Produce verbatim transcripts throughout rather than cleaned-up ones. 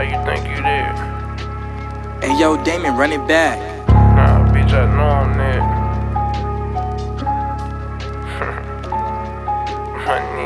you think you there? Hey yo, Damon, run it back. Nah, bitch, I know I'm there. Money.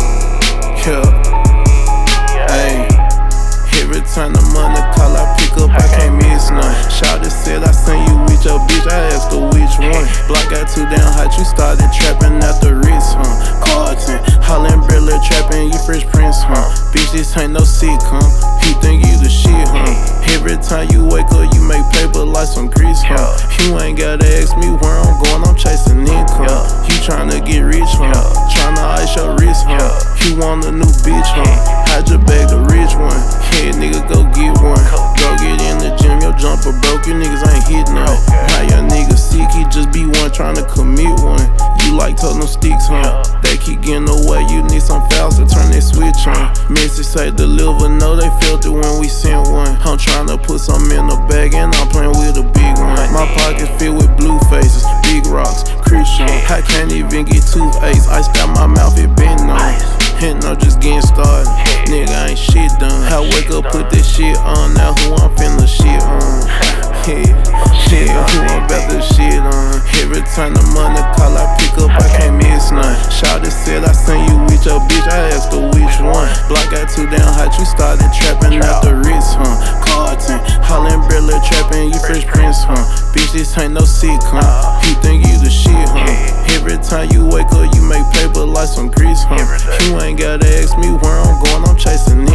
Yeah. Hey. Hit return the money, call I pick up, I can't miss none. Shawty said I seen you with your bitch, I asked her which one. Block got too damn hot, you started trapping at the wrist, huh? Carlton, hollin' Bradley trapping, you Fresh Prince, huh? Bitch, this ain't no sitcom, you think you the shit, huh? Every time you wake up, you make paper like some grease, huh? You ain't gotta ask me where I'm going, I'm chasing income. You tryna get rich, huh? Tryna ice your wrist, huh? You want a new bitch, huh? Hide your bag, the rich one. Yeah, nigga, go get one. Go get in the gym, your jumper broke, you niggas ain't hit none. Now your nigga sick, he just be one tryna commit one. You like toting them sticks, huh? They keep getting away, you need some fouls to turn that switch on. Message say deliver, no, they felt it when we sent one. I'm tryna put something in the bag and I'm playing with a big one. My pockets filled with blue faces, big rocks, Christian. I can't even get toothpaste, I got my mouth, it been on. And I'm just getting started, nigga, ain't shit done. I wake up, put that shit on, now who I'm finna shit on. Yeah, shit, who I'm about to shit on. Every time the money call, I pick up, I can't miss none. Shawty said I seen you with your bitch, I asked her which one. Block got too damn hot, you started trapping at the wrist, huh? Carlton, hollin' Bradley trapping, you Fresh Prince, huh? Bitch, this ain't no sitcom, you think you the shit, huh? Every time you wake up, you make paper like some grease, huh? You ain't gotta ask me where I'm going, I'm chasing it.